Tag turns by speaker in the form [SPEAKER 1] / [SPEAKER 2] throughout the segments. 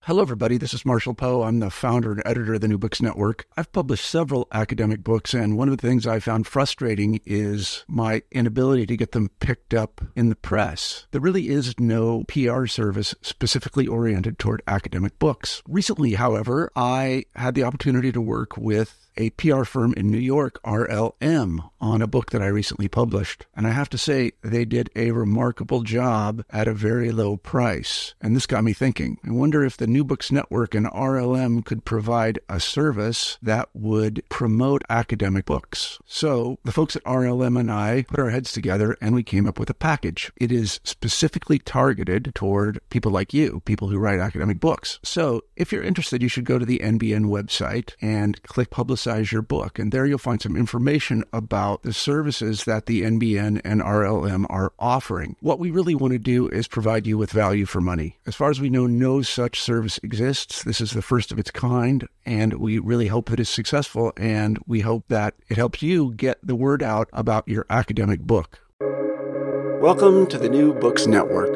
[SPEAKER 1] Hello, everybody. This is Marshall Poe. I'm the founder and editor of the New Books Network. I've published several academic books, and one of the things I found frustrating is my inability to get them picked up in the press. There really is no PR service specifically oriented toward academic books. Recently, however, I had the opportunity to work with a PR firm in New York, RLM, on a book that I recently published. And I have to say, they did a remarkable job at a very low price. And this got me thinking. I wonder if the New Books Network and RLM could provide a service that would promote academic books. So the folks at RLM and I put our heads together and we came up with a package. It is specifically targeted toward people like you, people who write academic books. So if you're interested, you should go to the NBN website and click Publicize Your Book. And there you'll find some information about the services that the NBN and RLM are offering. What we really want to do is provide you with value for money. As far as we know, no such service exists. This is the first of its kind, and we really hope that it's successful, and we hope that it helps you get the word out about your academic book. Welcome to the New Books Network.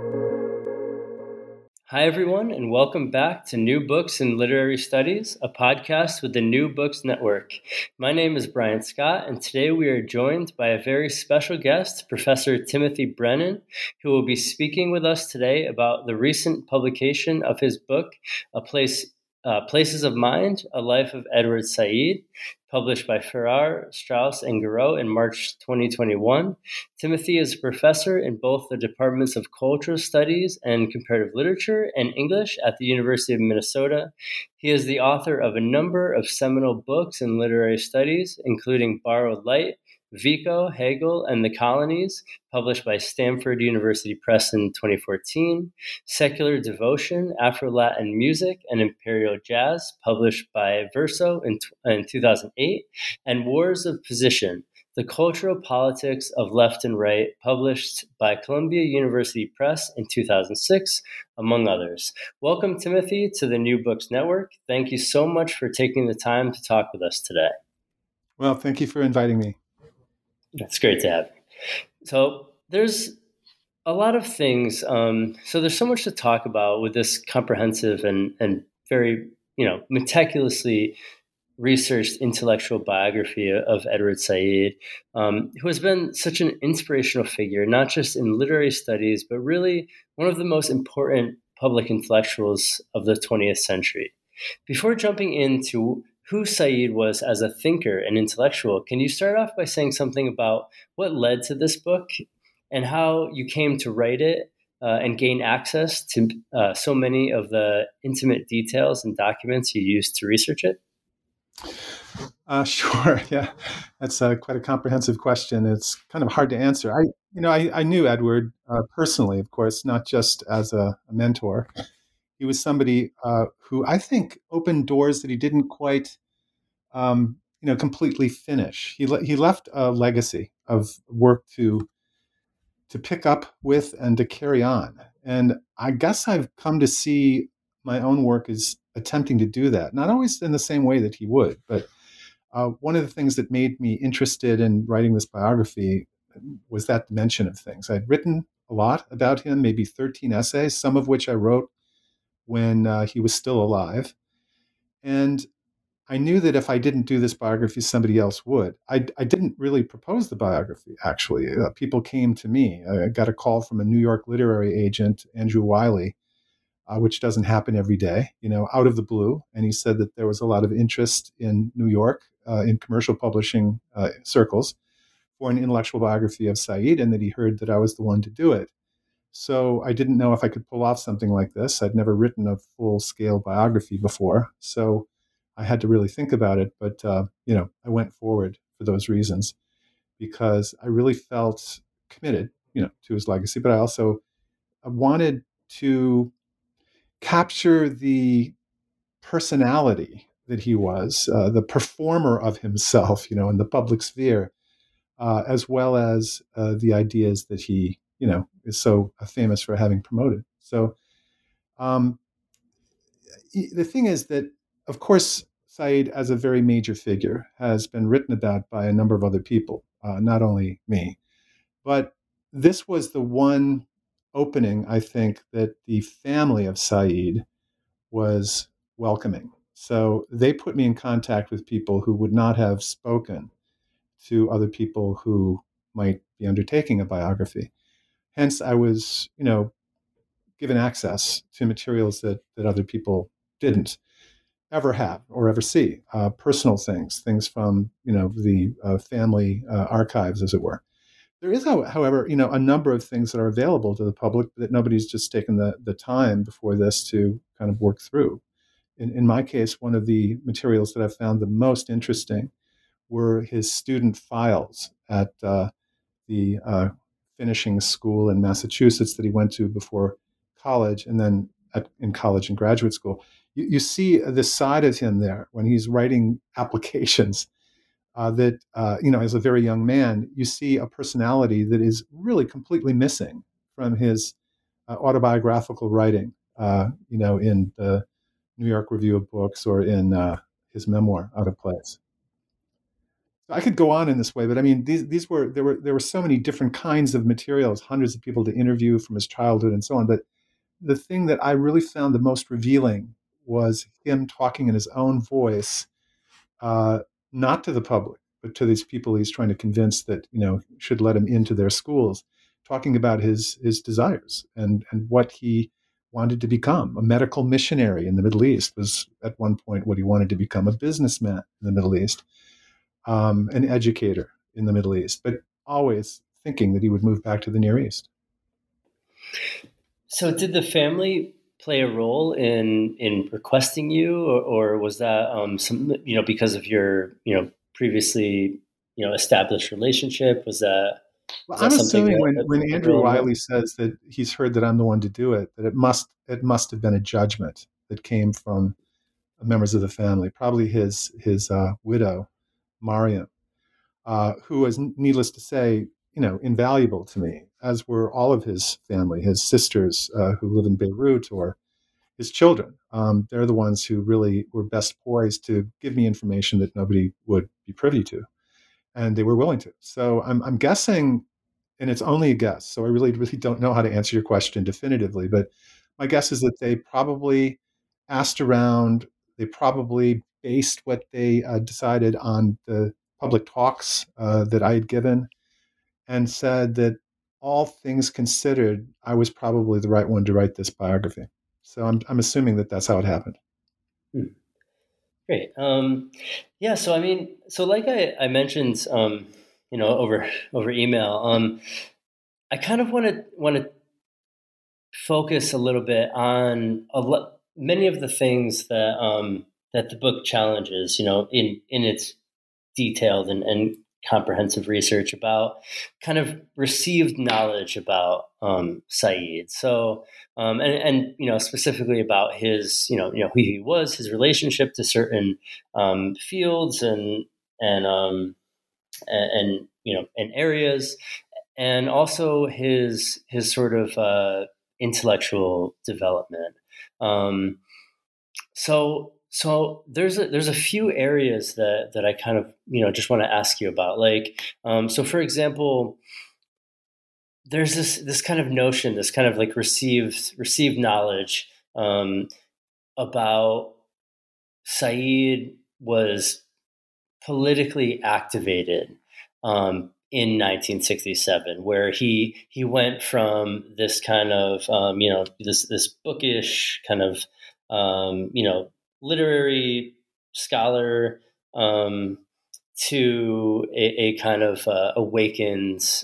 [SPEAKER 2] Hi, everyone, and welcome back to New Books in Literary Studies, a podcast with the New Books Network. My name is Brian Scott, and today we are joined by a very special guest, Professor Timothy Brennan, who will be speaking with us today about the recent publication of his book, Places of Mind, A Life of Edward Said, published by Farrar, Straus, and Giroux in March 2021. Timothy is a professor in both the Departments of Cultural Studies and Comparative Literature and English at the University of Minnesota. He is the author of a number of seminal books in literary studies, including Borrowed Light, Vico, Hegel, and the Colonies, published by Stanford University Press in 2014, Secular Devotion, Afro-Latin Music, and Imperial Jazz, published by Verso in 2008, and Wars of Position, The Cultural Politics of Left and Right, published by Columbia University Press in 2006, among others. Welcome, Timothy, to the New Books Network. Thank you so much for taking the time to talk with us today.
[SPEAKER 3] Well, thank you for inviting me.
[SPEAKER 2] It's great to have you. So there's a lot of things. So there's so much to talk about with this comprehensive and very, meticulously researched intellectual biography of Edward Said, who has been such an inspirational figure, not just in literary studies, but really one of the most important public intellectuals of the 20th century. Before jumping into who Said was as a thinker and intellectual, can you start off by saying something about what led to this book and how you came to write it and gain access to so many of the intimate details and documents you used to research it?
[SPEAKER 3] Sure. Yeah, that's quite a comprehensive question. It's kind of hard to answer. I knew Edward personally, of course, not just as a mentor. He was somebody who I think opened doors that he didn't quite, completely finish. He left a legacy of work to pick up with and to carry on. And I guess I've come to see my own work as attempting to do that. Not always in the same way that he would, but one of the things that made me interested in writing this biography was that dimension of things. I'd written a lot about him, maybe 13 essays, some of which I wrote when he was still alive. And I knew that if I didn't do this biography, somebody else would. I didn't really propose the biography, actually. People came to me. I got a call from a New York literary agent, Andrew Wiley, which doesn't happen every day, out of the blue. And he said that there was a lot of interest in New York, in commercial publishing circles, for an intellectual biography of Said, and that he heard that I was the one to do it. So I didn't know if I could pull off something like this. I'd never written a full-scale biography before, so I had to really think about it. But, I went forward for those reasons because I really felt committed, to his legacy. But I also wanted to capture the personality that he was, the performer of himself, in the public sphere, as well as the ideas that he, is so famous for having promoted. So the thing is that, of course, Said, as a very major figure, has been written about by a number of other people, not only me. But this was the one opening, I think, that the family of Said was welcoming. So they put me in contact with people who would not have spoken to other people who might be undertaking a biography. Hence, I was, given access to materials that other people didn't ever have or ever see, personal things from, the family archives, as it were. There is, however, a number of things that are available to the public that nobody's just taken the time before this to kind of work through. In my case, one of the materials that I found the most interesting were his student files at the finishing school in Massachusetts that he went to before college, and then in college and graduate school. You see this side of him there when he's writing applications that, as a very young man, you see a personality that is really completely missing from his autobiographical writing, in the New York Review of Books or in his memoir, Out of Place. I could go on in this way, but I mean, there were so many different kinds of materials, hundreds of people to interview from his childhood and so on. But the thing that I really found the most revealing was him talking in his own voice, uh, not to the public, but to these people he's trying to convince that should let him into their schools, talking about his desires and what he wanted to become. A medical missionary in the Middle East was at one point what he wanted to become. A businessman in the Middle East, an educator in the Middle East, but always thinking that he would move back to the Near East.
[SPEAKER 2] So did the family play a role in requesting you, or was that some because of your previously established relationship? Was that
[SPEAKER 3] Well,
[SPEAKER 2] was that
[SPEAKER 3] I'm
[SPEAKER 2] something
[SPEAKER 3] assuming
[SPEAKER 2] that
[SPEAKER 3] when
[SPEAKER 2] played a
[SPEAKER 3] Andrew
[SPEAKER 2] role in that?
[SPEAKER 3] Wiley says that he's heard that I'm the one to do it, that it must have been a judgment that came from members of the family, probably his widow, Mariam, who was, needless to say, invaluable to me, as were all of his family, his sisters who live in Beirut, or his children. They're the ones who really were best poised to give me information that nobody would be privy to, and they were willing to. So I'm guessing, and it's only a guess, so I really, really don't know how to answer your question definitively, but my guess is that they probably asked around, they probably based what they decided on the public talks that I had given, and said that all things considered, I was probably the right one to write this biography. So I'm assuming that that's how it happened.
[SPEAKER 2] Hmm. Great. Yeah. So I mean, so like I mentioned, over email, I kind of want to focus a little bit on many of the things that the book challenges, in its detailed and comprehensive research about kind of received knowledge about Said. So, and specifically about his, who he was, his relationship to certain fields and areas, and also his sort of intellectual development. Um, so there's a few areas that I kind of just want to ask you about. Like, so for example, there's this kind of notion, this kind of like received knowledge about Said was politically activated in 1967, where he went from this kind of this bookish kind of literary scholar to a kind of awakened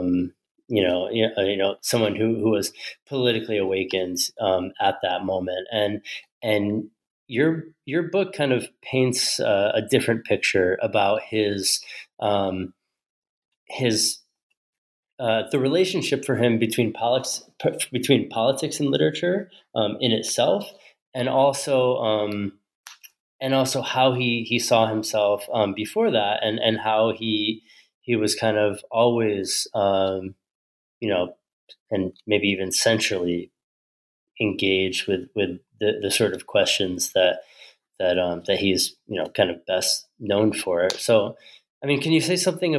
[SPEAKER 2] someone who was politically awakened at that moment, and your book kind of paints a different picture about his the relationship for him between politics and literature in itself, and also how he saw himself before that, and how he was kind of always and maybe even centrally engaged with the sort of questions that he's kind of best known for. So, I mean, can you say something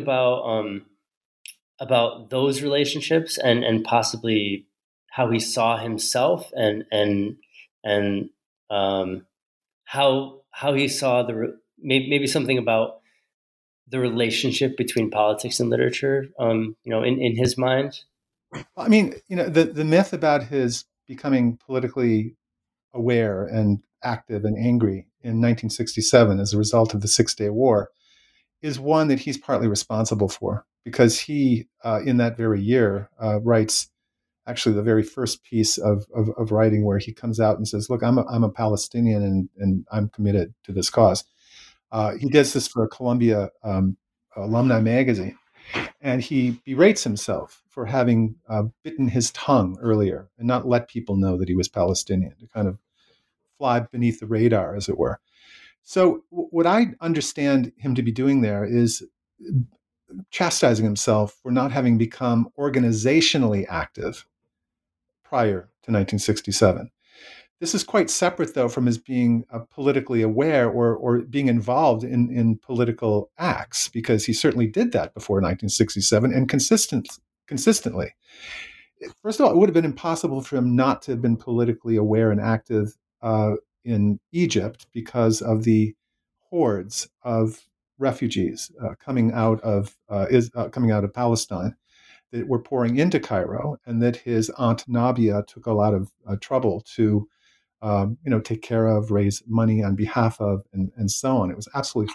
[SPEAKER 2] about those relationships and possibly how he saw himself and how he saw maybe something about the relationship between politics and literature, in his mind.
[SPEAKER 3] I mean, the myth about his becoming politically aware and active and angry in 1967 as a result of the Six-Day War is one that he's partly responsible for, because he, in that very year, writes actually the very first piece of writing where he comes out and says, "Look, I'm a Palestinian and I'm committed to this cause." He does this for a Columbia alumni magazine, and he berates himself for having bitten his tongue earlier and not let people know that he was Palestinian, to kind of fly beneath the radar, as it were. So what I understand him to be doing there is chastising himself for not having become organizationally active prior to 1967. This is quite separate, though, from his being politically aware or being involved in political acts, because he certainly did that before 1967 and consistently. First of all, it would have been impossible for him not to have been politically aware and active in Egypt because of the hordes of refugees coming out of Palestine that were pouring into Cairo, and that his aunt Nabia took a lot of trouble to take care of, raise money on behalf of, and so on. It was absolutely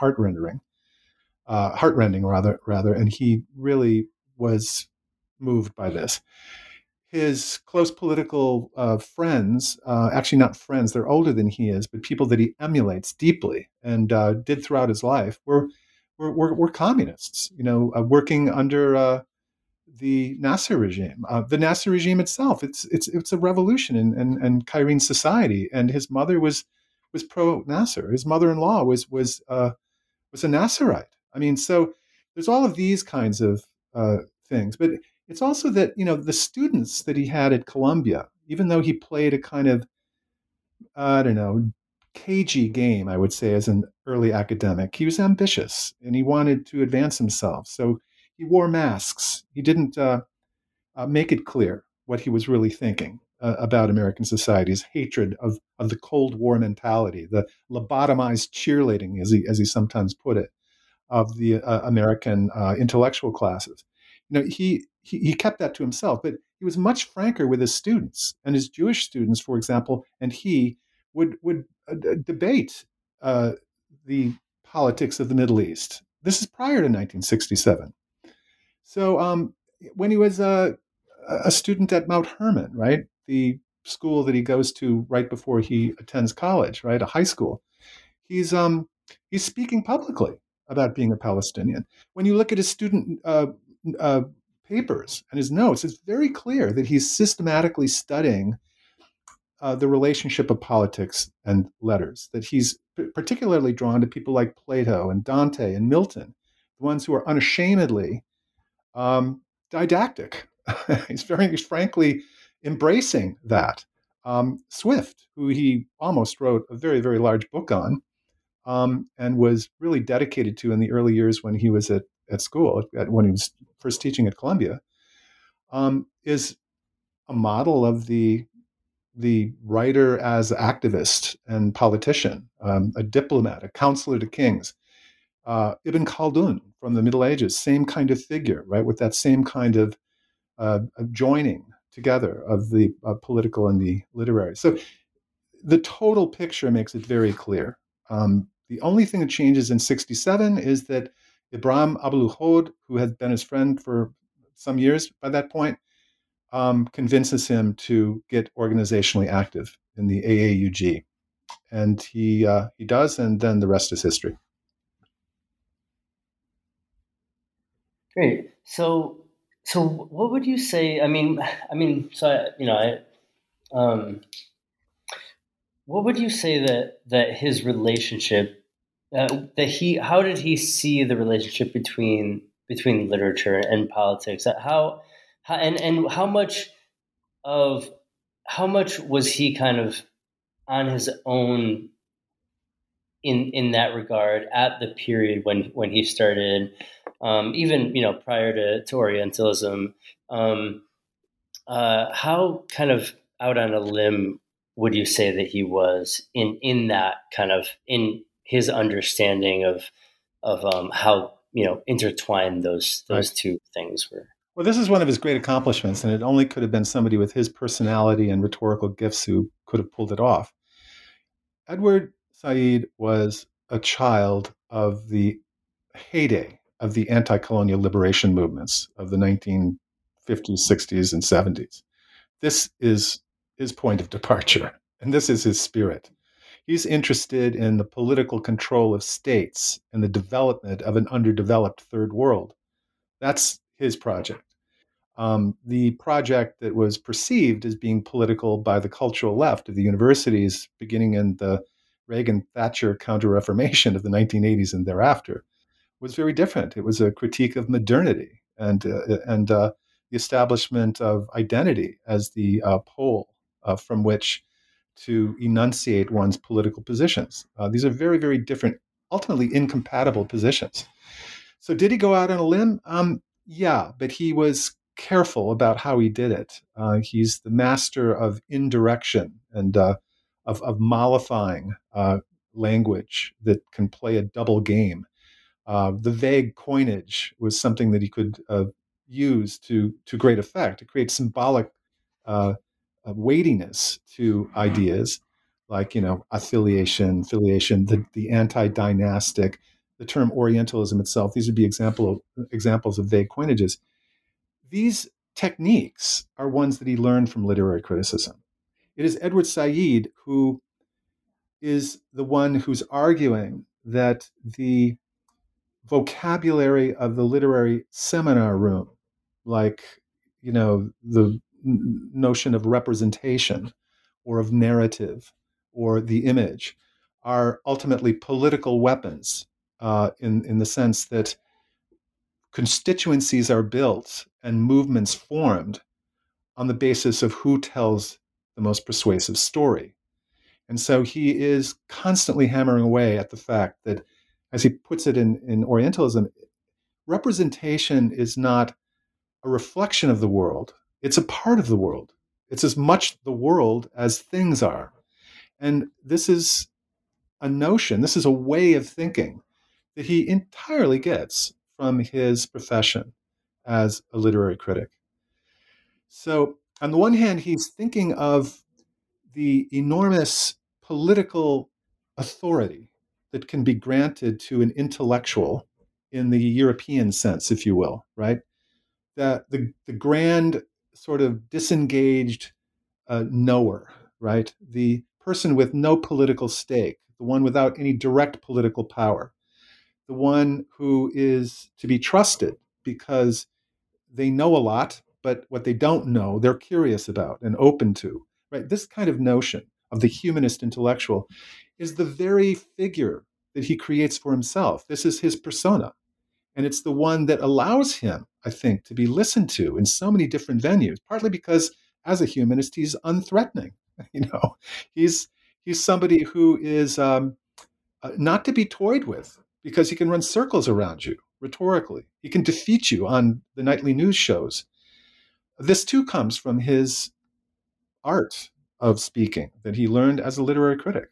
[SPEAKER 3] heartrending rather, and he really was moved by this. His close political friends, actually not friends, they're older than he is, but people that he emulates deeply and did throughout his life, were communists, working under the Nasser regime. The Nasser regime itself, it's a revolution in Cairene society, and his mother was pro Nasser. His mother-in-law was a Nasserite. I mean, so there's all of these kinds of things, but it's also that the students that he had at Columbia, even though he played a kind of, I don't know, cagey game, I would say, as an early academic, he was ambitious and he wanted to advance himself. So he wore masks. He didn't make it clear what he was really thinking about American society's hatred of the Cold War mentality, the lobotomized cheerleading, as he sometimes put it, of the American intellectual classes. He kept that to himself, but he was much franker with his students, and his Jewish students, for example, and he would debate the politics of the Middle East. This is prior to 1967. So when he was a student at Mount Hermon, right, the school that he goes to right before he attends college, right, a high school, he's speaking publicly about being a Palestinian. When you look at his student papers and his notes, it's very clear that he's systematically studying the relationship of politics and letters, that he's particularly drawn to people like Plato and Dante and Milton, the ones who are unashamedly didactic. He's very frankly embracing that. Swift, who he almost wrote a very, very large book on, and was really dedicated to in the early years when he was at school, when he was first teaching at Columbia, is a model of the writer as activist and politician, a diplomat, a counselor to kings. Ibn Khaldun from the Middle Ages, same kind of figure, right, with that same kind of joining together of the political and the literary. So the total picture makes it very clear. The only thing that changes in 67 is that Ibrahim Abou-El-Hod, who had been his friend for some years by that point, convinces him to get organizationally active in the AAUG. And he does, and then the rest is history.
[SPEAKER 2] Great. So what would you say? What would you say that his relationship, how did he see the relationship between literature and politics? And how much was he kind of on his own in that regard at the period when he started, even prior to Orientalism? How kind of out on a limb would you say that he was in that kind of in his understanding of how intertwined those
[SPEAKER 3] Right.
[SPEAKER 2] two things were?
[SPEAKER 3] Well, this is one of his great accomplishments, and it only could have been somebody with his personality and rhetorical gifts who could have pulled it off. Edward Said was a child of the heyday of the anti-colonial liberation movements of the 1950s, 60s, and 70s. This is his point of departure, and this is his spirit. He's interested in the political control of states and the development of an underdeveloped third world. That's his project. The project that was perceived as being political by the cultural left of the universities beginning in the Reagan-Thatcher counter-reformation of the 1980s and thereafter was very different. It was a critique of modernity and the establishment of identity as the pole from which to enunciate one's political positions. These are very, very different, ultimately incompatible positions. So, did he go out on a limb? Yeah, but he was careful about how he did it. He's the master of indirection and of mollifying language that can play a double game. The vague coinage was something that he could use to great effect to create symbolic weightiness to ideas like affiliation, filiation, the anti-dynastic, the term Orientalism itself. These would be examples of vague coinages. These techniques are ones that he learned from literary criticism. It is Edward Said who is the one who's arguing that the vocabulary of the literary seminar room, like the notion of representation or of narrative or the image, are ultimately political weapons in the sense that constituencies are built and movements formed on the basis of who tells the most persuasive story. And so he is constantly hammering away at the fact that, as he puts it in Orientalism, representation is not a reflection of the world, it's a part of the world. It's as much the world as things are. And this is a notion, this is a way of thinking that he entirely gets from his profession as a literary critic. So, on the one hand, he's thinking of the enormous political authority that can be granted to an intellectual in the European sense, if you will, right? That the grand sort of disengaged knower, right? The person with no political stake, the one without any direct political power, the one who is to be trusted because they know a lot, but what they don't know, they're curious about and open to, right? This kind of notion of the humanist intellectual is the very figure that he creates for himself. This is his persona. And it's the one that allows him, I think, to be listened to in so many different venues, partly because as a humanist, he's unthreatening. He's somebody who is not to be toyed with because he can run circles around you rhetorically. He can defeat you on the nightly news shows. This too comes from his art of speaking that he learned as a literary critic.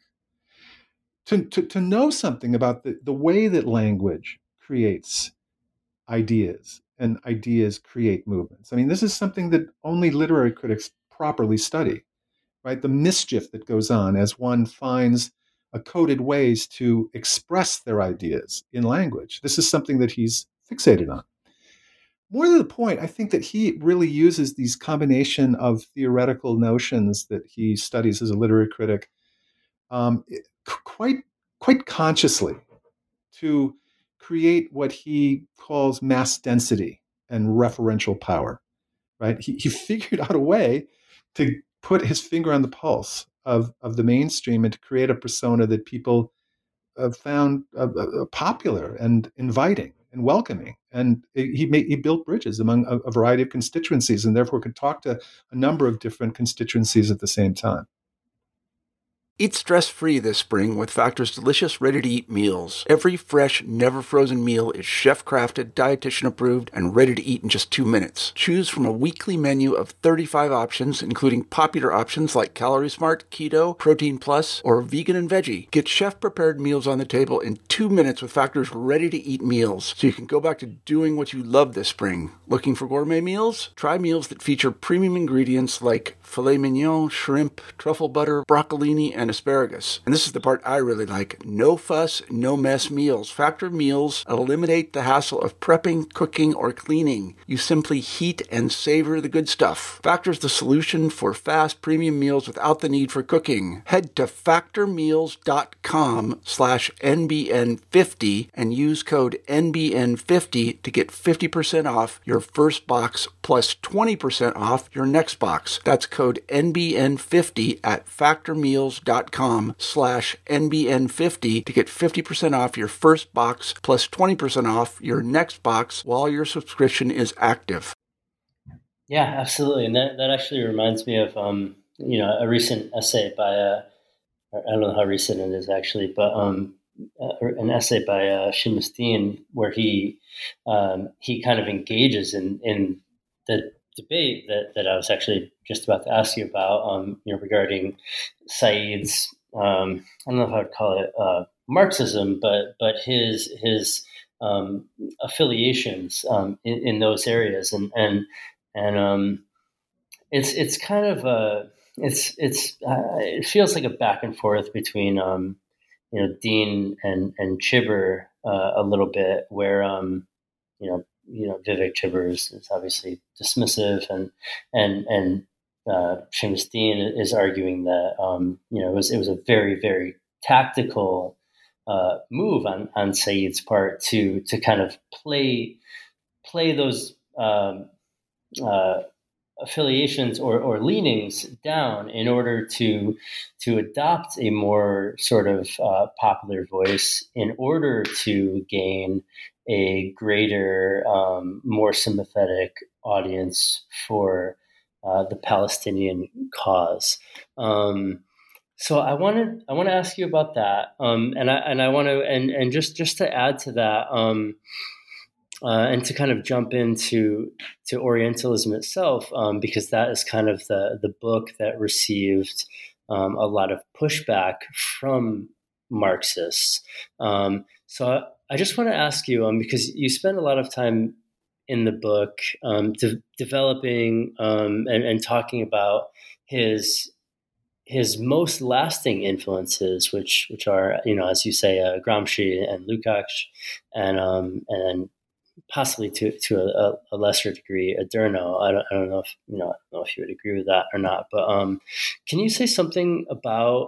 [SPEAKER 3] To know something about the way that language creates ideas and ideas create movements. I mean, this is something that only literary critics properly study, right? The mischief that goes on as one finds coded ways to express their ideas in language. This is something that he's fixated on. More to the point, I think that he really uses these combination of theoretical notions that he studies as a literary critic quite consciously to create what he calls mass density and referential power. Right? He figured out a way to put his finger on the pulse of the mainstream and to create a persona that people found popular and inviting and welcoming. And he built bridges among a variety of constituencies and therefore could talk to a number of different constituencies at the same time.
[SPEAKER 1] Eat stress-free this spring with Factor's delicious, ready-to-eat meals. Every fresh, never-frozen meal is chef-crafted, dietitian-approved, and ready to eat in just 2 minutes. Choose from a weekly menu of 35 options, including popular options like Calorie Smart, Keto, Protein Plus, or Vegan and Veggie. Get chef-prepared meals on the table in 2 minutes with Factor's ready-to-eat meals, so you can go back to doing what you love this spring. Looking for gourmet meals? Try meals that feature premium ingredients like filet mignon, shrimp, truffle butter, broccolini, and asparagus. And this is the part I really like. No fuss, no mess meals. Factor meals eliminate the hassle of prepping, cooking, or cleaning. You simply heat and savor the good stuff. Factor's the solution for fast premium meals without the need for cooking. Head to factormeals.com/NBN50 and use code NBN50 to get 50% off your first box plus 20% off your next box. That's code NBN50 at factormeals.com/NBN50 to get 50% off your first box plus 20% off your next box while your subscription is active.
[SPEAKER 2] Yeah, absolutely. And that actually reminds me of, a recent essay by, I don't know how recent it is actually, but an essay by Seamus Dean where he kind of engages in the debate that I was actually just about to ask you about, regarding Said's, I don't know if I would call it Marxism, but his affiliations in those areas, and it's kind of it feels like a back and forth between Dean and Chibber a little bit, where Vivek Chibber is obviously dismissive, and Seamus Dean is arguing that it was a very, very tactical move on Said's part to kind of play those affiliations or leanings down in order to adopt a more sort of popular voice in order to gain a greater, more sympathetic audience for the Palestinian cause. So I want to ask you about that, and I want to and just to add to that, and to kind of jump into Orientalism itself, because that is kind of the book that received a lot of pushback from Marxists. So I just want to ask you, because you spend a lot of time in the book developing and talking about his most lasting influences, which are, as you say, Gramsci and Lukács, and possibly to a lesser degree Adorno. I don't know if I don't know if you would agree with that or not. But can you say something about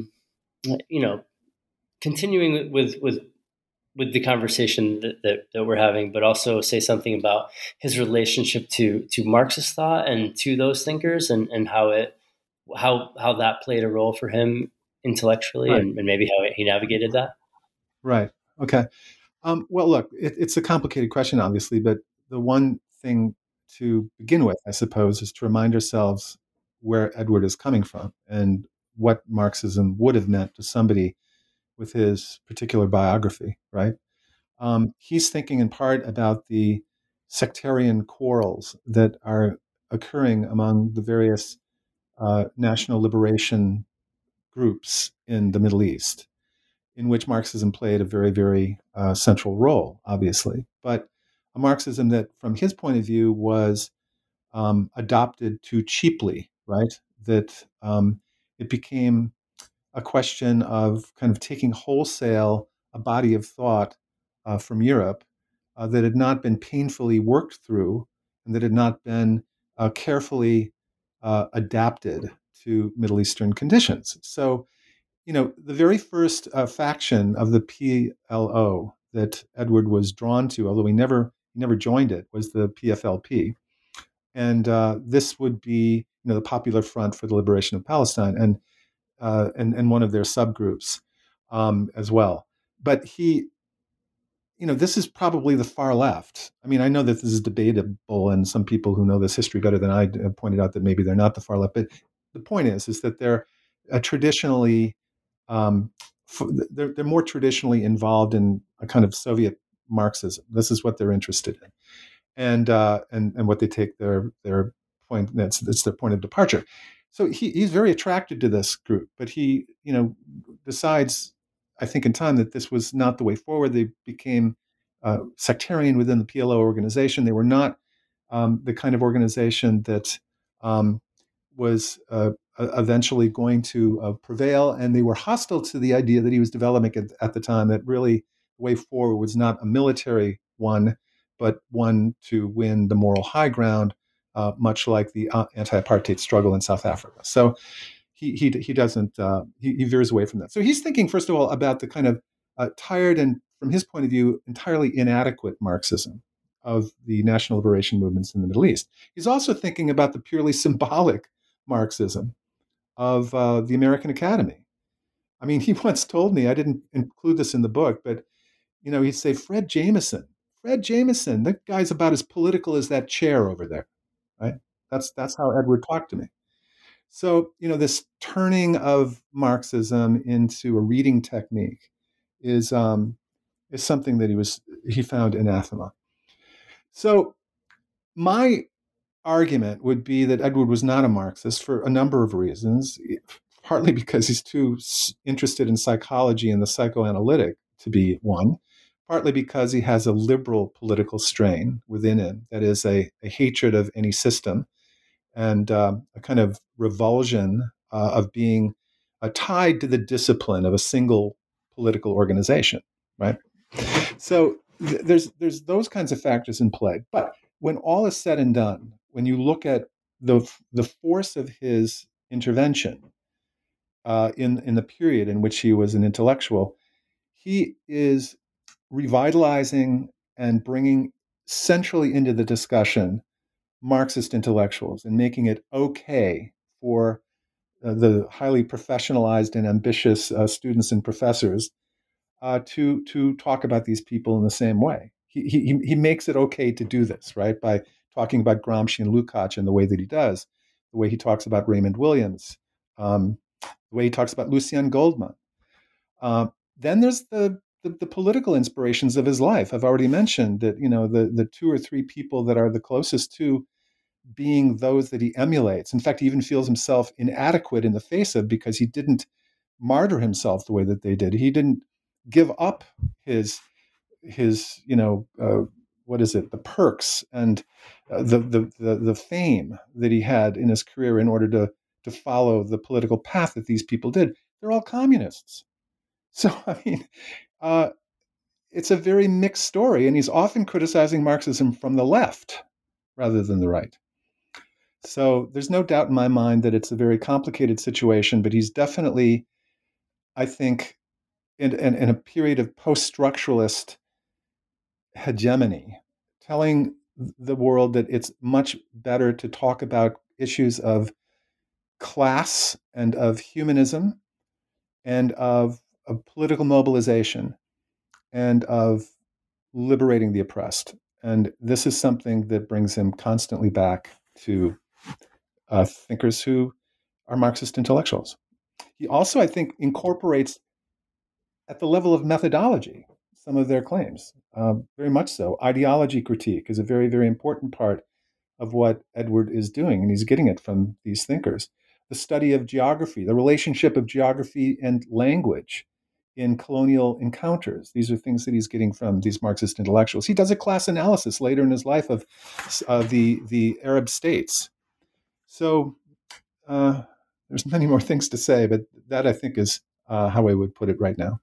[SPEAKER 2] continuing with the conversation that we're having, but also say something about his relationship to Marxist thought and to those thinkers, and how that played a role for him intellectually, right, and maybe how he navigated that?
[SPEAKER 3] Right. Okay. Well, look, it's a complicated question, obviously, but the one thing to begin with, I suppose, is to remind ourselves where Edward is coming from and what Marxism would have meant to somebody with his particular biography, right? He's thinking in part about the sectarian quarrels that are occurring among the various national liberation groups in the Middle East, in which Marxism played a very, very central role, obviously. But a Marxism that, from his point of view, was adopted too cheaply, right? That it became a question of kind of taking wholesale a body of thought from Europe that had not been painfully worked through and that had not been carefully adapted to Middle Eastern conditions. So, the very first faction of the PLO that Edward was drawn to, although he never joined it, was the PFLP. And this would be, the Popular Front for the Liberation of Palestine, and one of their subgroups as well. But this is probably the far left. I mean, I know that this is debatable, and some people who know this history better than I have pointed out that maybe they're not the far left. But the point is that traditionally they're more traditionally involved in a kind of Soviet Marxism. This is what they're interested in, and what they take their point. That's their point of departure. So he's very attracted to this group, but he decides, I think, in time that this was not the way forward. They became sectarian within the PLO organization. They were not the kind of organization that was eventually going to prevail, and they were hostile to the idea that he was developing at the time, that really the way forward was not a military one, but one to win the moral high ground, much like the anti-apartheid struggle in South Africa. So he doesn't he veers away from that. So he's thinking, first of all, about the kind of tired and, from his point of view, entirely inadequate Marxism of the national liberation movements in the Middle East. He's also thinking about the purely symbolic Marxism of the American Academy. I mean, he once told me, I didn't include this in the book, but he'd say, Fred Jameson, that guy's about as political as that chair over there, right? That's how Edward talked to me. So, this turning of Marxism into a reading technique is something that he found anathema. So, my argument would be that Edward was not a Marxist for a number of reasons, partly because he's too interested in psychology and the psychoanalytic to be one, partly because he has a liberal political strain within him, that is a hatred of any system and a kind of revulsion of being tied to the discipline of a single political organization, right? So there's those kinds of factors in play. But when all is said and done, when you look at the force of his intervention in the period in which he was an intellectual, he is revitalizing and bringing centrally into the discussion Marxist intellectuals and making it okay for the highly professionalized and ambitious students and professors to talk about these people in the same way. He makes it okay to do this, right? By talking about Gramsci and Lukács in the way that he does, the way he talks about Raymond Williams, the way he talks about Lucien Goldman. Then there's the political inspirations of his life. I've already mentioned that the two or three people that are the closest to being those that he emulates. In fact, he even feels himself inadequate in the face of, because he didn't martyr himself the way that they did. He didn't give up his what is it, the perks and the fame that he had in his career in order to follow the political path that these people did. They're all communists. So I mean, it's a very mixed story, and he's often criticizing Marxism from the left rather than the right. So there's no doubt in my mind that it's a very complicated situation, but he's definitely, I think, in a period of post-structuralist hegemony, telling the world that it's much better to talk about issues of class and of humanism and of political mobilization and of liberating the oppressed. And this is something that brings him constantly back to thinkers who are Marxist intellectuals. He also, I think, incorporates at the level of methodology some of their claims, very much so. Ideology critique is a very, very important part of what Edward is doing, and he's getting it from these thinkers. The study of geography, the relationship of geography and language in colonial encounters. These are things that he's getting from these Marxist intellectuals. He does a class analysis later in his life of the Arab states. So there's many more things to say, but that, I think, is how I would put it right now.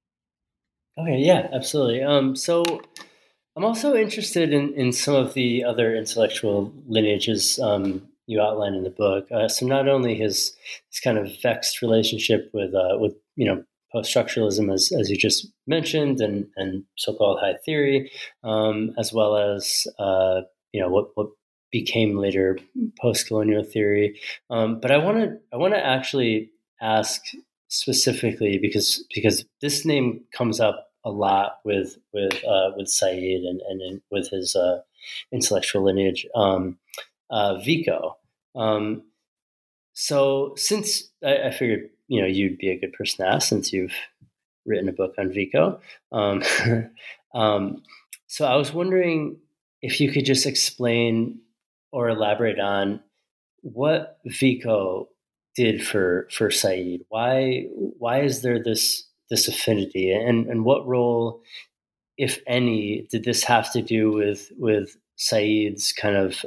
[SPEAKER 2] Okay, yeah, absolutely. So I'm also interested in some of the other intellectual lineages you outline in the book. So not only his kind of vexed relationship with post-structuralism, as you just mentioned, and so-called high theory, as well as what became later post-colonial theory. But I want to actually ask specifically, because this name comes up a lot with Said and with his intellectual lineage, Vico. So since I figured, you'd be a good person to ask since you've written a book on Vico. Um, um, so I was wondering if you could just explain or elaborate on what Vico did for Said. Why is there this affinity, and what role, if any, did this have to do with Said's kind of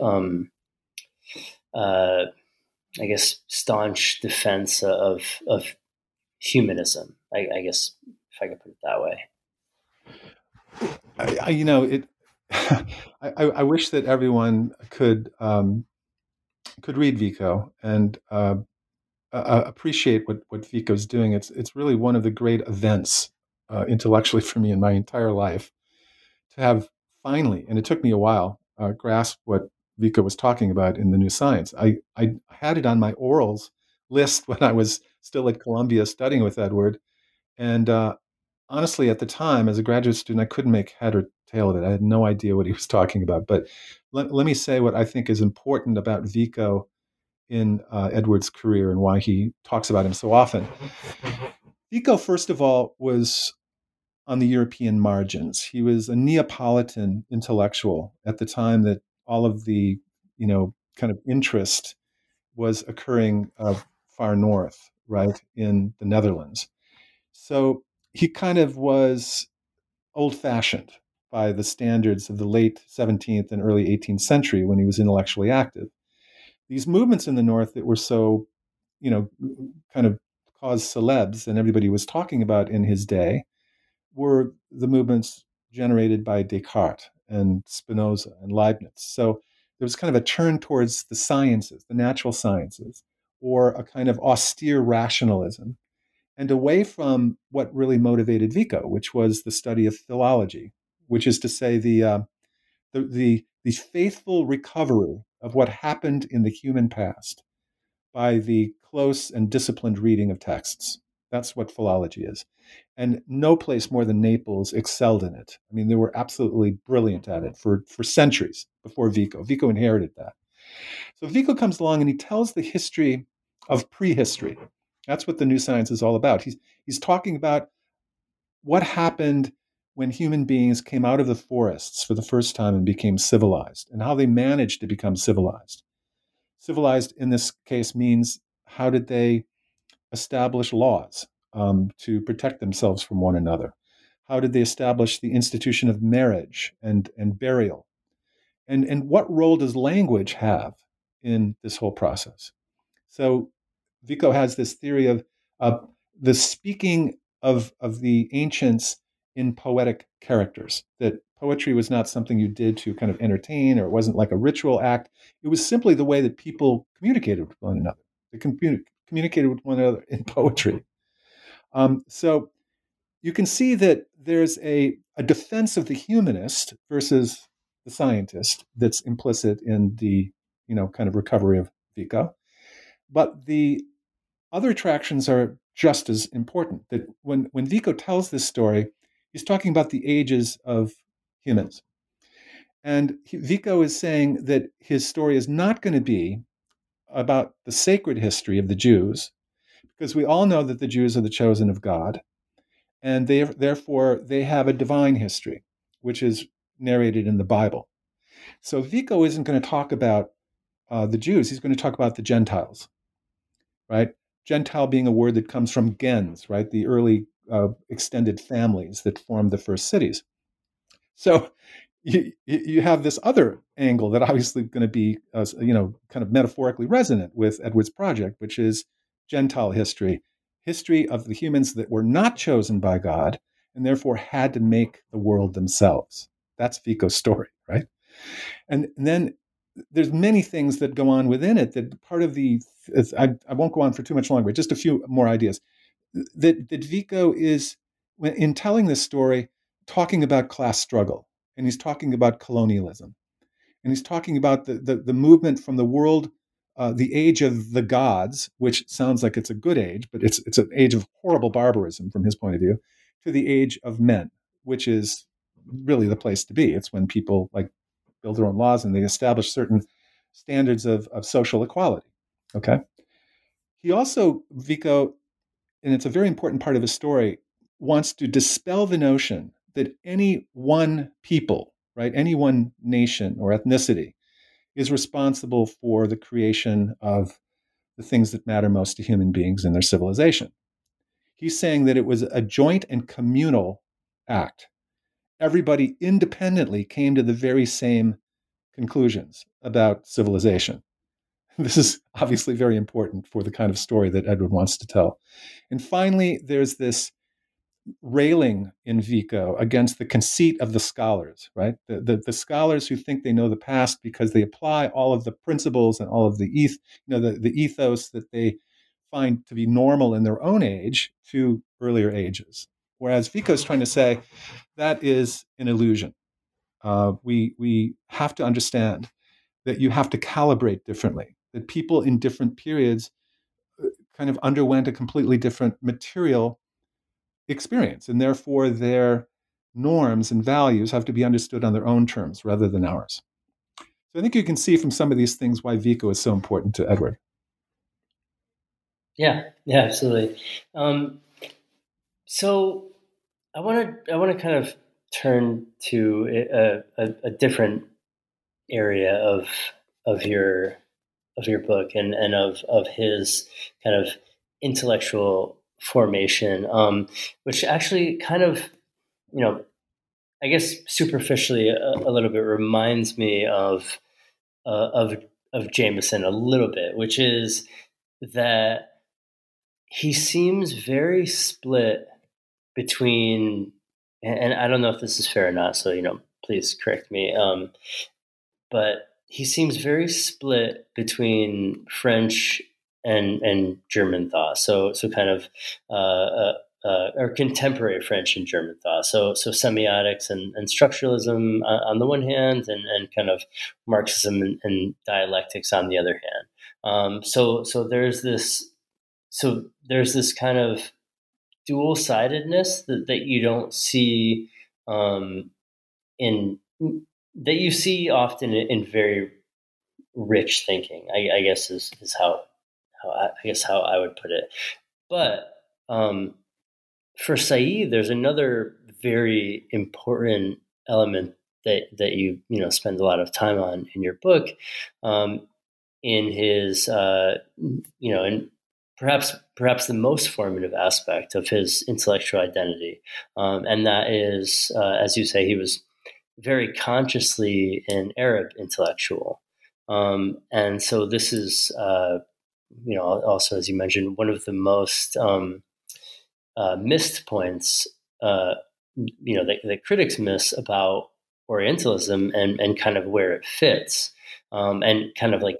[SPEAKER 2] uh, I guess staunch defense of humanism? I guess if I could put it that way.
[SPEAKER 3] It. I wish that everyone could read Vico and appreciate what Vico's doing. It's really one of the great events intellectually for me in my entire life to have finally, and it took me a while, grasped what Vico was talking about in the New Science. I had it on my orals list when I was still at Columbia studying with Edward, and honestly, at the time, as a graduate student, I couldn't make head or tail of it. I had no idea what he was talking about. But let me say what I think is important about Vico in Edward's career and why he talks about him so often. Vico, first of all, was on the European margins. He was a Neapolitan intellectual at the time that all of the, kind of interest was occurring far north, right, in the Netherlands. So he kind of was old-fashioned by the standards of the late 17th and early 18th century when he was intellectually active. These movements in the North that were so, kind of caused celebs and everybody was talking about in his day were the movements generated by Descartes and Spinoza and Leibniz. So there was kind of a turn towards the sciences, the natural sciences, or a kind of austere rationalism, and away from what really motivated Vico, which was the study of philology, which is to say the faithful recovery of what happened in the human past by the close and disciplined reading of texts. That's what philology is. And no place more than Naples excelled in it. I mean, they were absolutely brilliant at it for centuries before Vico. Vico inherited that. So Vico comes along and he tells the history of prehistory. That's what the New Science is all about. He's talking about what happened when human beings came out of the forests for the first time and became civilized, and how they managed to become civilized. Civilized in this case means how did they establish laws to protect themselves from one another? How did they establish the institution of marriage and burial? And what role does language have in this whole process? So Vico has this theory of the speaking of the ancients in poetic characters, that poetry was not something you did to kind of entertain, or it wasn't like a ritual act. It was simply the way that people communicated with one another. They communicated with one another in poetry. So you can see that there's a defense of the humanist versus the scientist that's implicit in the kind of recovery of Vico. But the other attractions are just as important. That when Vico tells this story, he's talking about the ages of humans. And Vico is saying that his story is not going to be about the sacred history of the Jews, because we all know that the Jews are the chosen of God, and therefore they have a divine history, which is narrated in the Bible. So Vico isn't going to talk about the Jews, he's going to talk about the Gentiles, right? Gentile being a word that comes from gens, right? The early extended families that formed the first cities. So you have this other angle that obviously going to be, kind of metaphorically resonant with Edward's project, which is Gentile history, history of the humans that were not chosen by God and therefore had to make the world themselves. That's Vico's story, right? And then there's many things that go on within it that part of I won't go on for too much longer, just a few more ideas. That Vico is, in telling this story, talking about class struggle, and he's talking about colonialism, and he's talking about the movement from the world, the age of the gods, which sounds like it's a good age, but it's an age of horrible barbarism from his point of view, to the age of men, which is really the place to be. It's when people like build their own laws and they establish certain standards of social equality. Okay. He also, Vico, and it's a very important part of his story, wants to dispel the notion that any one people, right, any one nation or ethnicity is responsible for the creation of the things that matter most to human beings in their civilization. He's saying that it was a joint and communal act. Everybody independently came to the very same conclusions about civilization. This is obviously very important for the kind of story that Edward wants to tell. And finally, there's this railing in Vico against the conceit of the scholars, right? The scholars who think they know the past because they apply all of the principles and all of the the ethos that they find to be normal in their own age to earlier ages. Whereas Vico's trying to say that is an illusion. We have to understand that you have to calibrate differently, that people in different periods kind of underwent a completely different material experience, and therefore their norms and values have to be understood on their own terms rather than ours. So I think you can see from some of these things why Vico is so important to Edward.
[SPEAKER 2] Yeah, absolutely. So I want to kind of turn to a different area of your book and of his kind of intellectual formation, which actually kind of, I guess superficially a little bit reminds me of Jameson a little bit, which is that he seems very split between, and I don't know if this is fair or not, so please correct me. But he seems very split between French and German thought. So kind of or contemporary French and German thought. So semiotics and structuralism on the one hand, and kind of Marxism and dialectics on the other hand. So there's this kind of dual-sidedness that you don't see in that you see often in very rich thinking, I guess is how I would put it. But for Said, there's another very important element that you spend a lot of time on in your book, in his and perhaps the most formative aspect of his intellectual identity, and that is, as you say, he was very consciously an Arab intellectual. And so this is, also, as you mentioned, one of the most missed points, that critics miss about Orientalism and kind of where it fits, and kind of like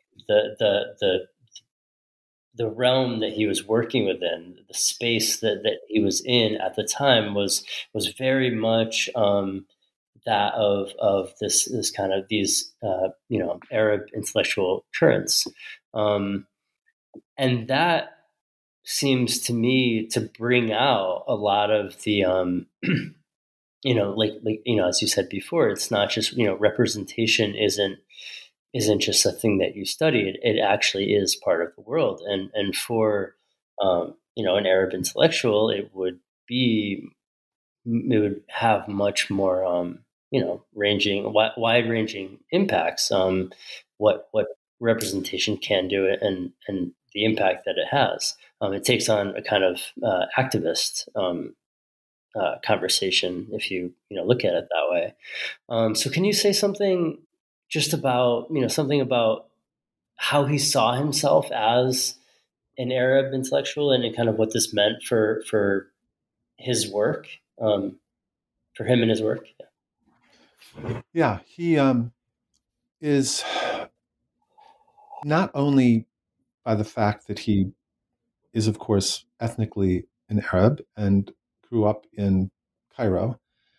[SPEAKER 2] the realm that he was working within, the space that he was in at the time was very much that of this kind of these Arab intellectual currents, and that seems to me to bring out a lot of the as you said before, it's not just representation isn't just a thing that you study. It actually is part of the world, and for an Arab intellectual, it would have much more wide-ranging impacts. What representation can do it, and the impact that it has. It takes on a kind of activist conversation if you look at it that way. So can you say something just about something about how he saw himself as an Arab intellectual, and kind of what this meant for his work, for him and his work?
[SPEAKER 3] Yeah, he is not only by the fact that he is, of course, ethnically an Arab and grew up in Cairo,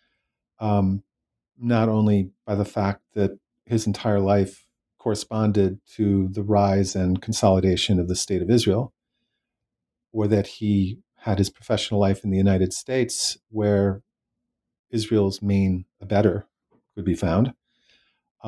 [SPEAKER 3] not only by the fact that his entire life corresponded to the rise and consolidation of the State of Israel, or that he had his professional life in the United States, where Israel's main abettor could be found.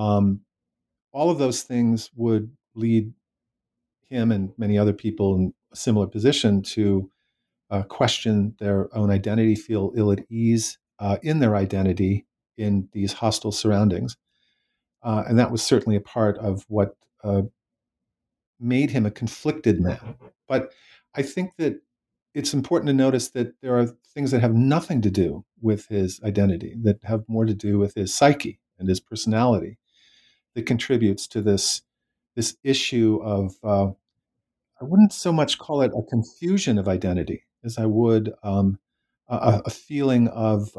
[SPEAKER 3] All of those things would lead him and many other people a similar position to question their own identity, feel ill at ease in their identity in these hostile surroundings. And that was certainly a part of what made him a conflicted man. But I think that it's important to notice that there are things that have nothing to do with his identity, that have more to do with his psyche and his personality, that contributes to this issue of I wouldn't so much call it a confusion of identity as I would a feeling of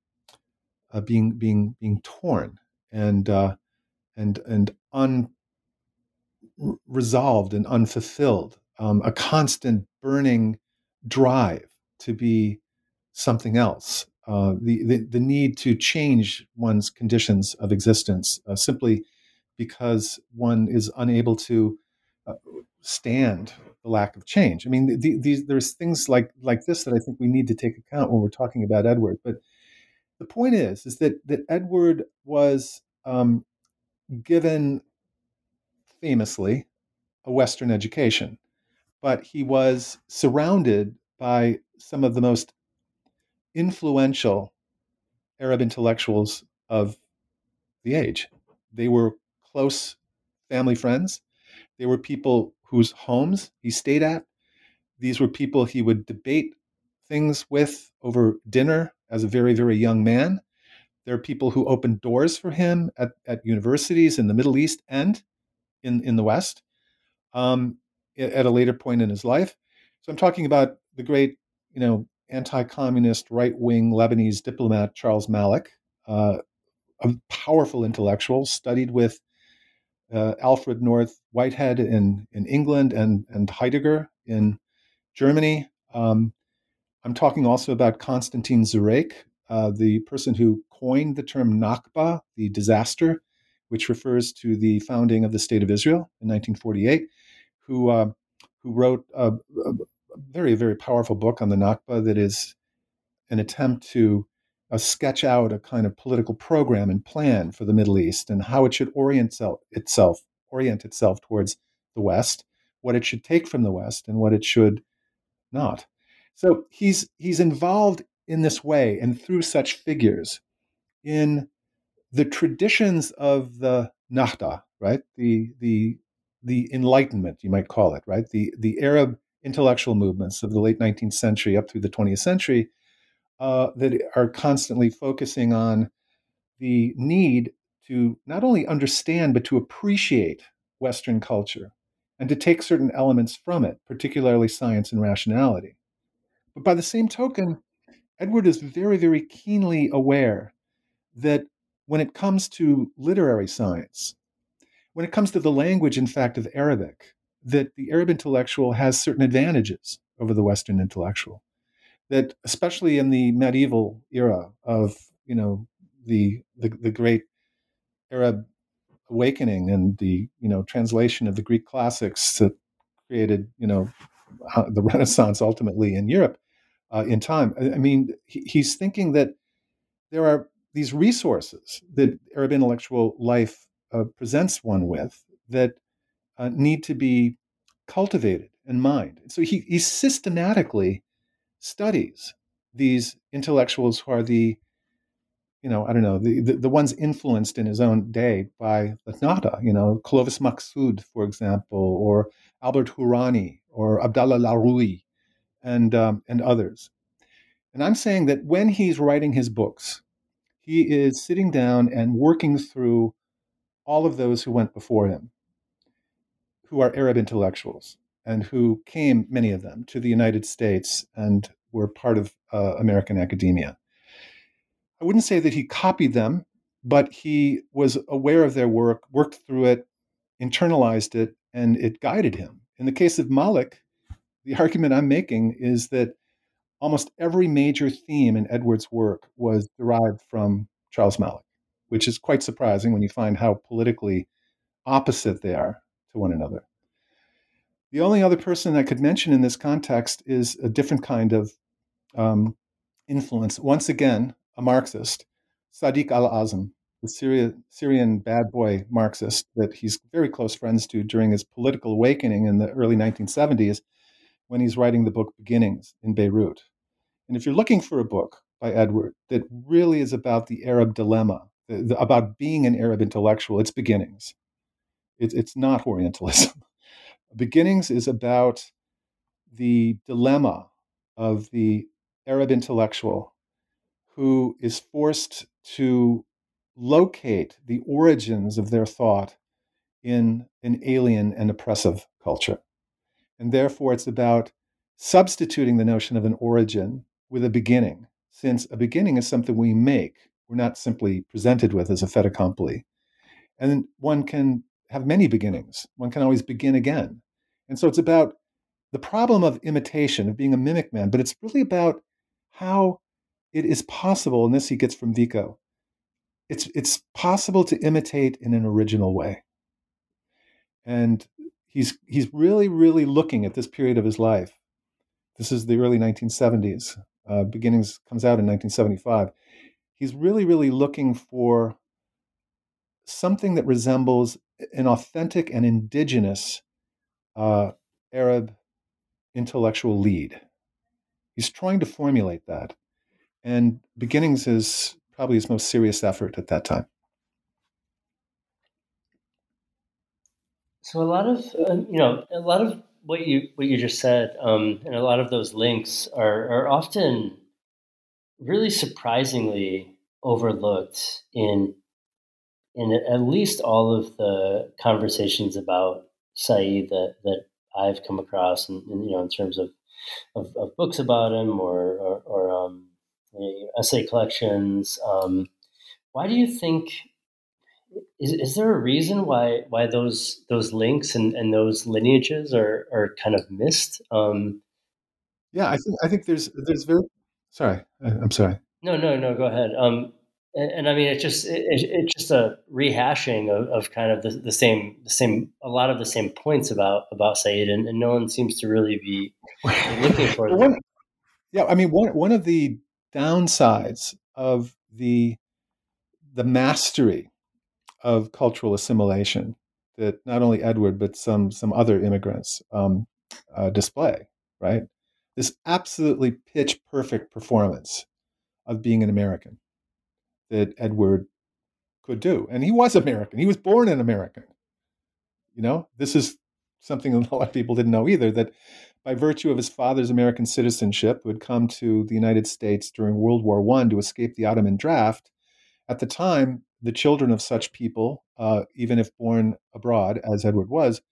[SPEAKER 3] being torn and unresolved and unfulfilled, a constant burning drive to be something else, the need to change one's conditions of existence simply because one is unable to uh, stand the lack of change. I mean, there's things like this that I think we need to take account when we're talking about Edward. But the point is that Edward was given famously a Western education, but he was surrounded by some of the most influential Arab intellectuals of the age. They were close family friends. They were people whose homes he stayed at. These were people he would debate things with over dinner as a very, very young man. There are people who opened doors for him at universities in the Middle East and in the West at a later point in his life. So I'm talking about the great, anti-communist right-wing Lebanese diplomat Charles Malik, a powerful intellectual, studied with Alfred North Whitehead in England and Heidegger in Germany. I'm talking also about Constantine Zurek, the person who coined the term Nakba, the disaster, which refers to the founding of the State of Israel in 1948, who wrote a very, very powerful book on the Nakba that is an attempt to sketch out a kind of political program and plan for the Middle East and how it should orient itself towards the West, what it should take from the West, and what it should not. So he's involved in this way and through such figures in the traditions of the Nahda, right? The Enlightenment, you might call it, right? The Arab intellectual movements of the late 19th century up through the 20th century that are constantly focusing on the need to not only understand but to appreciate Western culture and to take certain elements from it, particularly science and rationality. But by the same token, Edward is very, very keenly aware that when it comes to literary science, when it comes to the language, in fact, of Arabic, that the Arab intellectual has certain advantages over the Western intellectual. That especially in the medieval era of the great Arab awakening and the translation of the Greek classics that created the Renaissance ultimately in Europe in time. I mean, he's thinking that there are these resources that Arab intellectual life presents one with that need to be cultivated and mined. So he systematically studies these intellectuals who are I don't know, the ones influenced in his own day by the Nahda, Clovis Maqsood, for example, or Albert Hourani, or Abdallah Laroui, and others. And I'm saying that when he's writing his books, he is sitting down and working through all of those who went before him, who are Arab intellectuals, and who came, many of them, to the United States and were part of American academia. I wouldn't say that he copied them, but he was aware of their work, worked through it, internalized it, and it guided him. In the case of Malik, the argument I'm making is that almost every major theme in Edward's work was derived from Charles Malik, which is quite surprising when you find how politically opposite they are to one another. The only other person I could mention in this context is a different kind of influence. Once again, a Marxist, Sadiq al-Azam, the Syrian bad boy Marxist that he's very close friends to during his political awakening in the early 1970s, when he's writing the book Beginnings in Beirut. And if you're looking for a book by Edward that really is about the Arab dilemma, about being an Arab intellectual, it's Beginnings. It's not Orientalism. Beginnings is about the dilemma of the Arab intellectual who is forced to locate the origins of their thought in an alien and oppressive culture. And therefore, it's about substituting the notion of an origin with a beginning, since a beginning is something we make. We're not simply presented with as a fait accompli. And one can have many beginnings. One can always begin again. And so it's about the problem of imitation, of being a mimic man, but it's really about how it is possible, and this he gets from Vico, it's possible to imitate in an original way. And he's really, really looking at this period of his life. This is the early 1970s. Beginnings comes out in 1975. He's really, really looking for something that resembles an authentic and indigenous Arab intellectual lead. He's trying to formulate that. And Beginnings is probably his most serious effort at that time.
[SPEAKER 2] So a lot of what you just said, and a lot of those links are often really surprisingly overlooked in at least all of the conversations about Said that I've come across, and in terms of books about him or essay collections. Why do you think? Is there a reason why those links and those lineages are kind of missed?
[SPEAKER 3] Yeah, I think there's very. Sorry, I'm sorry.
[SPEAKER 2] No, go ahead. And I mean, it's just a rehashing of kind of the same a lot of the same points about Said, and no one seems to really be looking for them.
[SPEAKER 3] Yeah, I mean, one of the downsides of the mastery of cultural assimilation that not only Edward but some other immigrants display, right? This absolutely pitch perfect performance of being an American that Edward could do, and he was American. He was born an American. This is something a lot of people didn't know either, that by virtue of his father's American citizenship, who had come to the United States during World War I to escape the Ottoman draft, at the time, the children of such people, even if born abroad, as Edward was,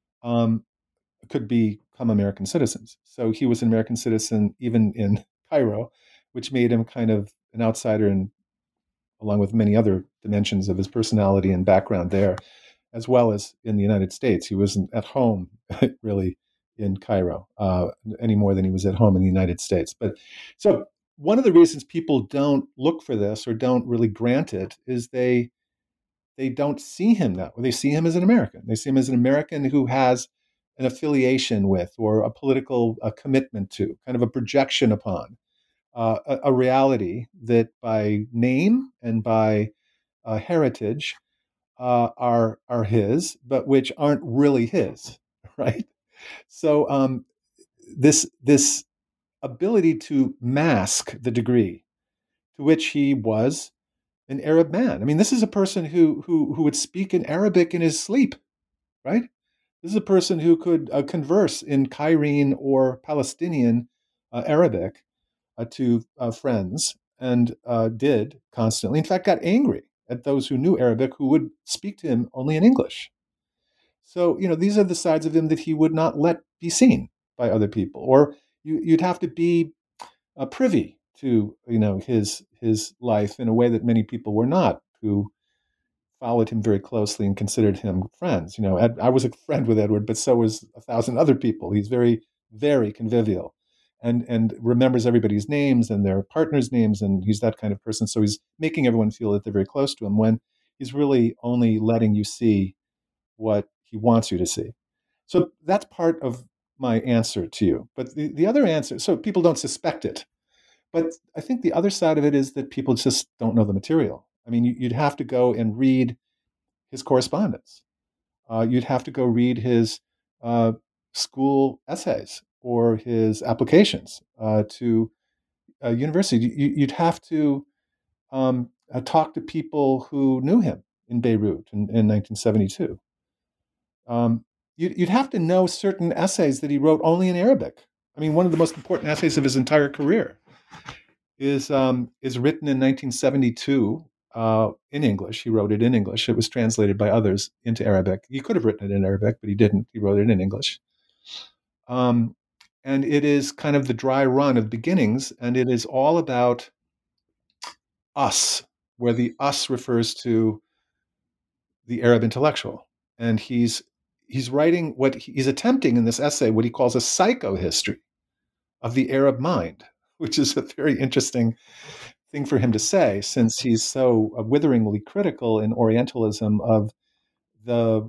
[SPEAKER 3] could become American citizens. So he was an American citizen even in Cairo, which made him kind of an outsider, and along with many other dimensions of his personality and background there, as well as in the United States. He wasn't at home really in Cairo any more than he was at home in the United States. But so one of the reasons people don't look for this or don't really grant it is they don't see him that way. They see him as an American. They see him as an American who has an affiliation with or a political commitment to, kind of a projection upon a reality that by name and by heritage are his, but which aren't really his, right? So this ability to mask the degree to which he was an Arab man. I mean, this is a person who would speak in Arabic in his sleep, right? This is a person who could converse in Cairene or Palestinian Arabic to friends, and did constantly. In fact, got angry at those who knew Arabic who would speak to him only in English. So, these are the sides of him that he would not let be seen by other people, or you'd have to be privy to, his life in a way that many people were not, who followed him very closely and considered him friends. I was a friend with Edward, but so was 1,000 other people. He's very, very convivial, and remembers everybody's names and their partners' names, and he's that kind of person. So he's making everyone feel that they're very close to him when he's really only letting you see what he wants you to see. So that's part of my answer to you. But the other answer, so people don't suspect it. But I think the other side of it is that people just don't know the material. I mean, you'd have to go and read his correspondence. You'd have to go read his school essays or his applications to university. You'd have to talk to people who knew him in Beirut in 1972. You'd have to know certain essays that he wrote only in Arabic. I mean, one of the most important essays of his entire career is written in 1972 in English. He wrote it in English. It was translated by others into Arabic. He could have written it in Arabic, but he didn't. He wrote it in English. Um, and it is kind of the dry run of beginnings, and it is all about us, where the us refers to the Arab intellectual. And he's writing he's attempting in this essay what he calls a psychohistory of the Arab mind, which is a very interesting thing for him to say, since he's so witheringly critical in Orientalism of the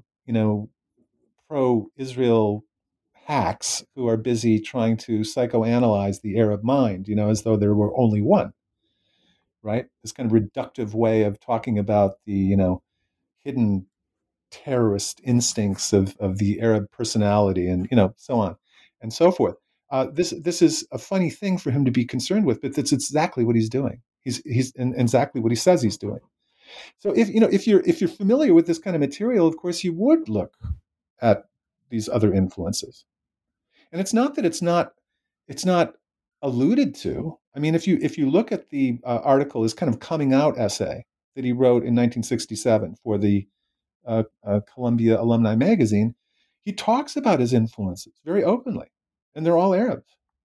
[SPEAKER 3] pro-Israel hacks who are busy trying to psychoanalyze the Arab mind, as though there were only one, right? This kind of reductive way of talking about the hidden terrorist instincts of the Arab personality, and so on and so forth. This is a funny thing for him to be concerned with, but that's exactly what he's doing. He's and exactly what he says he's doing. So if you're familiar with this kind of material, of course you would look at these other influences. And it's not that it's not alluded to. I mean, if you look at the article, his kind of coming out essay that he wrote in 1967 for the Columbia Alumni Magazine, he talks about his influences very openly, and they're all Arabs.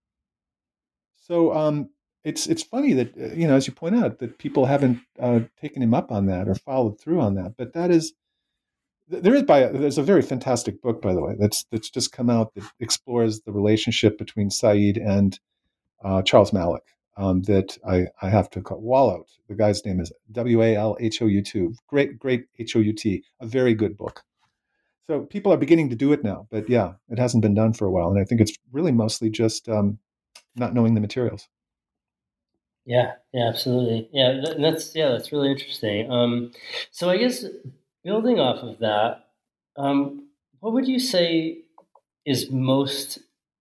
[SPEAKER 3] So it's funny that as you point out, that people haven't taken him up on that or followed through on that. But there's a very fantastic book, by the way, that's just come out that explores the relationship between Said and Charles Malik. That I have to call Wallout. The guy's name is Walhout. Great Hout. A very good book. So people are beginning to do it now, but yeah, it hasn't been done for a while, and I think it's really mostly just not knowing the materials.
[SPEAKER 2] Yeah, absolutely. Yeah, that's really interesting. So I guess building off of that, what would you say is most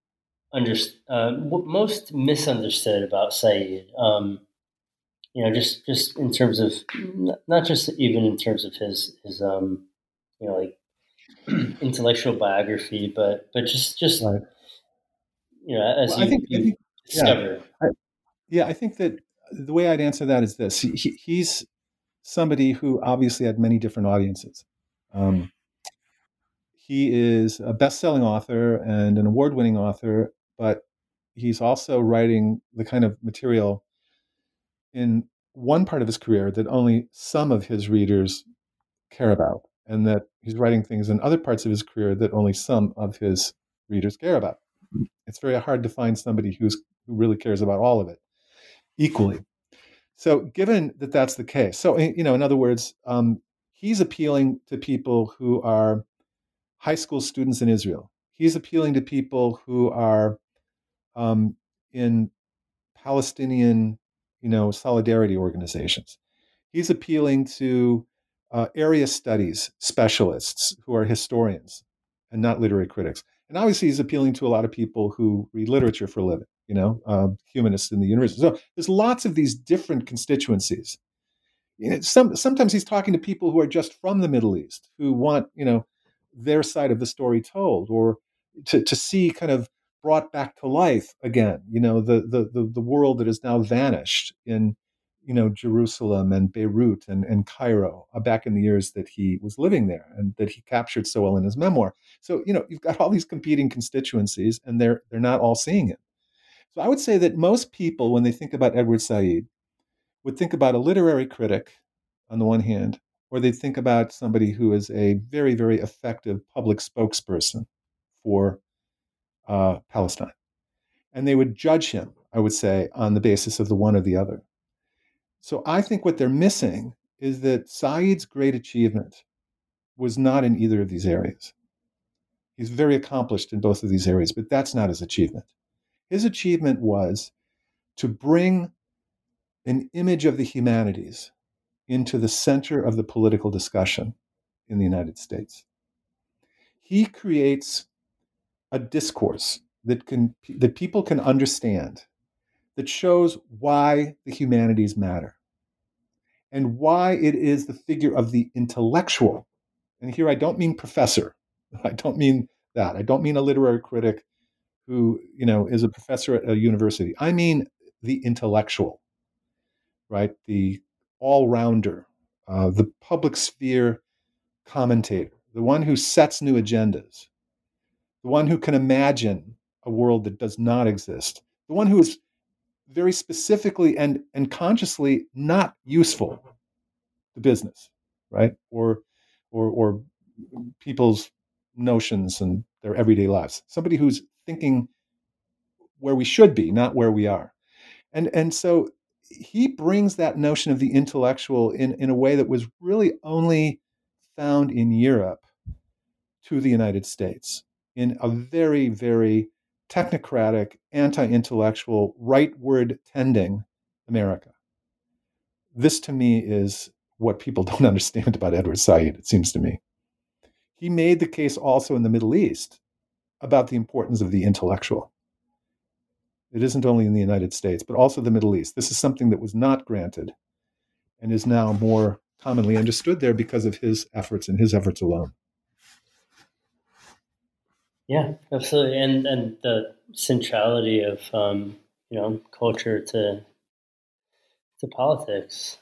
[SPEAKER 2] most misunderstood about Said? Just in terms of not just even in terms of his like intellectual biography, but just
[SPEAKER 3] right.
[SPEAKER 2] As
[SPEAKER 3] well,
[SPEAKER 2] you discover.
[SPEAKER 3] I think that the way I'd answer that is this: he's somebody who obviously had many different audiences. He is a best-selling author and an award-winning author, but he's also writing the kind of material in one part of his career that only some of his readers care about, and that he's writing things in other parts of his career that only some of his readers care about. It's very hard to find somebody who really cares about all of it equally. So, given that that's the case, so in other words, he's appealing to people who are high school students in Israel. He's appealing to people who are in Palestinian, solidarity organizations. He's appealing to area studies specialists who are historians and not literary critics. And obviously, he's appealing to a lot of people who read literature for a living, humanists in the university. So there's lots of these different constituencies. Sometimes he's talking to people who are just from the Middle East, who want, their side of the story told, or to see kind of brought back to life again, the world that has now vanished in, Jerusalem and Beirut and Cairo back in the years that he was living there and that he captured so well in his memoir. So, you've got all these competing constituencies, and they're not all seeing it. So I would say that most people, when they think about Edward Said, would think about a literary critic on the one hand, or they'd think about somebody who is a very, very effective public spokesperson for Palestine. And they would judge him, I would say, on the basis of the one or the other. So I think what they're missing is that Said's great achievement was not in either of these areas. He's very accomplished in both of these areas, but that's not his achievement. His achievement was to bring an image of the humanities into the center of the political discussion in the United States. He creates a discourse that people can understand, that shows why the humanities matter and why it is the figure of the intellectual. And here I don't mean professor. I don't mean that. I don't mean a literary critic who, is a professor at a university. I mean the intellectual, right? The all-rounder, the public sphere commentator, the one who sets new agendas, the one who can imagine a world that does not exist, the one who is very specifically and consciously not useful to business, right? Or people's notions and their everyday lives. Somebody who's thinking where we should be, not where we are. And so he brings that notion of the intellectual in a way that was really only found in Europe to the United States in a very, very technocratic, anti-intellectual, rightward tending America. This to me is what people don't understand about Edward Said, it seems to me. He made the case also in the Middle East about the importance of the intellectual. It isn't only in the United States, but also the Middle East. This is something that was not granted and is now more commonly understood there because of his efforts and his efforts alone.
[SPEAKER 2] Yeah, absolutely. And the centrality of, culture to politics.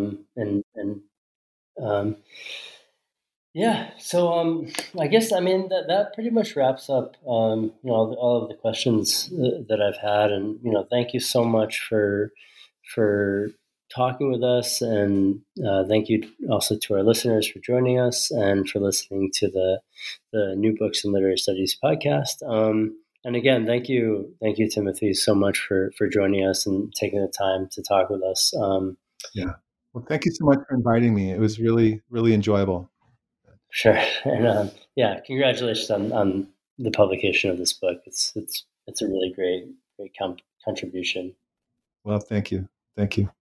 [SPEAKER 2] Yeah. So I guess, that pretty much wraps up, all of the questions that I've had. And, thank you so much for talking with us. And thank you also to our listeners for joining us and for listening to the New Books in Literary Studies podcast. And again, thank you, Timothy, so much for joining us and taking the time to talk with us.
[SPEAKER 3] Yeah. Well, thank you so much for inviting me. It was really, really enjoyable.
[SPEAKER 2] Sure. And congratulations on the publication of this book. It's a really great contribution.
[SPEAKER 3] Well, thank you. Thank you.